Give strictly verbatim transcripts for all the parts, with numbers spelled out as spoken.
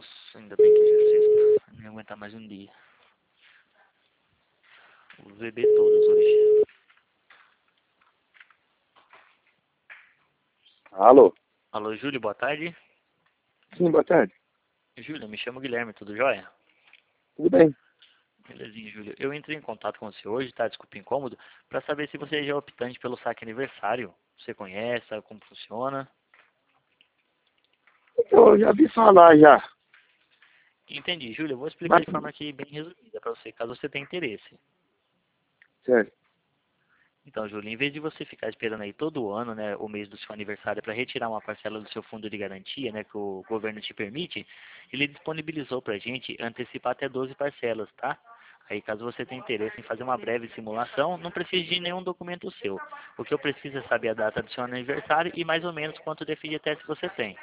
Nossa, ainda bem que hoje é sexta. Não ia aguentar mais um dia. Vou beber todas hoje. Alô? Alô, Júlio, boa tarde. Sim, boa tarde. Júlio, me chamo Guilherme, tudo jóia? Tudo bem? Belezinha, Júlio. Eu entrei em contato com você hoje, tá? Desculpa o incômodo, pra saber se você já é optante pelo saque aniversário. Você conhece, sabe como funciona? Então, eu já vi falar já. Entendi, Júlio. Eu vou explicar Mas, de forma aqui bem resumida pra você, caso você tenha interesse. sério. Então, Júlio, em vez de você ficar esperando aí todo ano, né, o mês do seu aniversário para retirar uma parcela do seu fundo de garantia, né, que o governo te permite, ele disponibilizou para a gente antecipar até doze parcelas, tá? Aí, caso você tenha interesse em fazer uma breve simulação, não precisa de nenhum documento seu. O que eu preciso é saber a data do seu aniversário e mais ou menos quanto de F G T S você tem.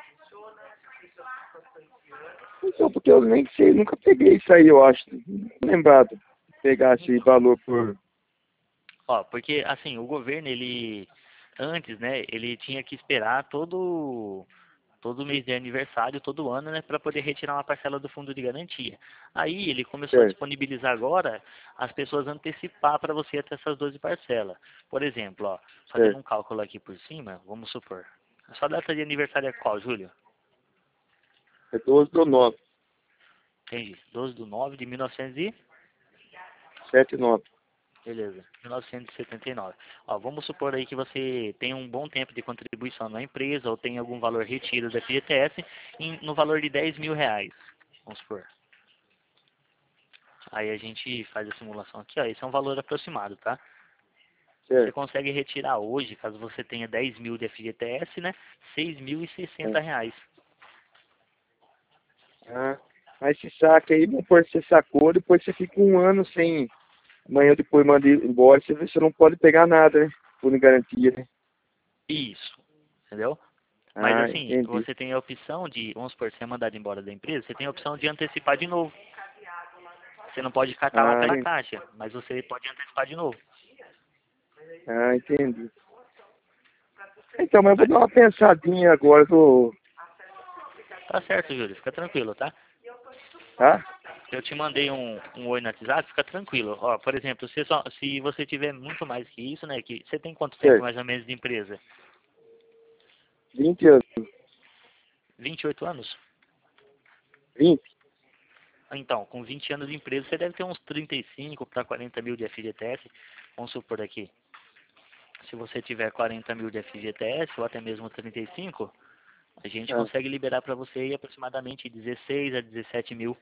Então, porque eu nem sei, nunca peguei isso aí, eu acho. Não lembrado. Pegar esse valor por... Ó, porque assim, o governo, ele antes, né, ele tinha que esperar todo todo mês de aniversário, todo ano, né, para poder retirar uma parcela do fundo de garantia. Aí ele começou a Certo, disponibilizar agora as pessoas antecipar para você até essas doze parcelas. Por exemplo, ó, fazendo certo. um cálculo aqui por cima, vamos supor. A sua data de aniversário é qual, Júlio? É doze do nove, Entendi. doze de nove de mil e novecentos e... sete nove. Beleza, mil novecentos e setenta e nove. Ó, vamos supor aí que você tem um bom tempo de contribuição na empresa ou tem algum valor retido da F G T S em, no valor de dez mil reais. Vamos supor. Aí a gente faz a simulação aqui, ó. Esse é um valor aproximado, tá? Você Certo. consegue retirar hoje, caso você tenha dez mil de F G T S, né? seis mil e sessenta É. reais. Ah, mas esse saque aí, vamos pôr, você sacou, depois você fica um ano sem... Amanhã depois manda ir embora, você, você não pode pegar nada, né? Por garantia, né? Isso, entendeu? Mas Ah, assim, entendi. você tem a opção de, vamos supor, ser mandado embora da empresa, você tem a opção de antecipar de novo. Você não pode catar lá Ah, pela en- caixa, mas você pode antecipar de novo. ah, entendi. Então, mas eu vou dar uma pensadinha agora do... Tá certo, Júlio, fica tranquilo, tá? Tá? Eu te mandei um, um oi no WhatsApp, fica tranquilo. Ó, por exemplo, se, só, se você tiver muito mais que isso, né? Que você tem quanto tempo Certo. mais ou menos de empresa? vinte anos. vinte e oito anos? vinte. Então, com vinte anos de empresa, você deve ter uns trinta e cinco para quarenta mil de F G T S. Vamos supor aqui. Se você tiver quarenta mil de F G T S, ou até mesmo trinta e cinco, a gente Ah, consegue liberar para você aí aproximadamente dezesseis a dezessete mil.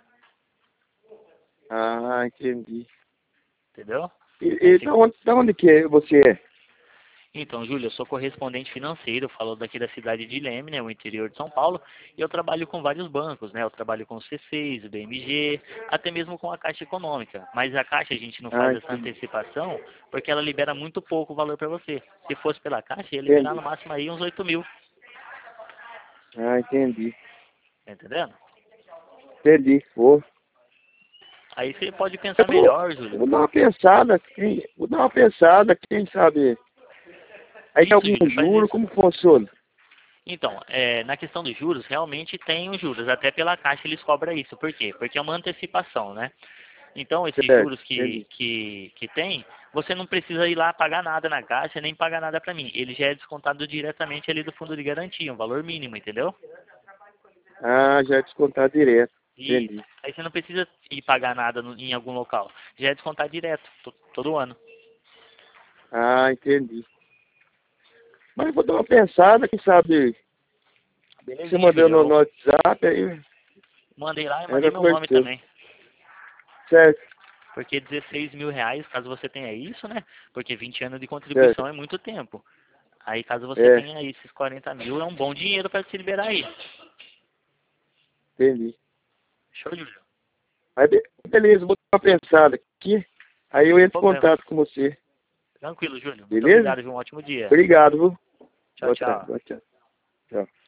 ah, entendi. Entendeu? E, Aí e você da onde, da onde que é você é? Então, Júlio, eu sou correspondente financeiro, eu falo daqui da cidade de Leme, né, o interior de São Paulo, e eu trabalho com vários bancos, né, eu trabalho com o C seis, o B M G, até mesmo com a Caixa Econômica, mas a Caixa a gente não Ah, faz essa entendi. antecipação porque ela libera muito pouco o valor para você. Se fosse pela Caixa, ia liberar no Entendi. máximo aí uns oito mil, Ah, entendi. tá entendendo? Entendi. Vou. Aí você pode Eu pensar vou, melhor, eu Júlio. vou dar uma pensada, quem, vou dar uma pensada, quem sabe. Aí tem Isso, algum Júlio, faz juro, isso. como funciona? Então, é, na questão dos juros, realmente tem os juros, até pela Caixa eles cobram isso. Por quê? Porque é uma antecipação, né? Então, esses Certo, juros que, entendi. que, que tem, você não precisa ir lá pagar nada na caixa, nem pagar nada para mim. Ele já é descontado diretamente ali do fundo de garantia, um valor mínimo, entendeu? Ah, já é descontado direto. E Entendi. aí você não precisa ir pagar nada no- em algum local. Já é descontado direto, to- todo ano. Ah, entendi. Mas eu vou dar uma pensada, quem sabe você Belezinha, mandando Júlio. no no Eu WhatsApp, aí mandei lá e mandei ainda meu nome conversamos. também. Certo, Porque dezesseis mil reais, caso você tenha isso, né? Porque vinte anos de certo. contribuição é muito tempo. Aí caso você É, tenha esses quarenta mil, é um bom dinheiro para se liberar aí. entendi. Show, Júlio? Mas be- beleza, vou dar uma pensada aqui. Aí eu Sem entro em problema. contato com você. Tranquilo, Júnior. Muito Beleza? obrigado, viu? Um ótimo dia. Obrigado, viu? Tchau, Boa tarde, tchau. boa tarde. Tchau.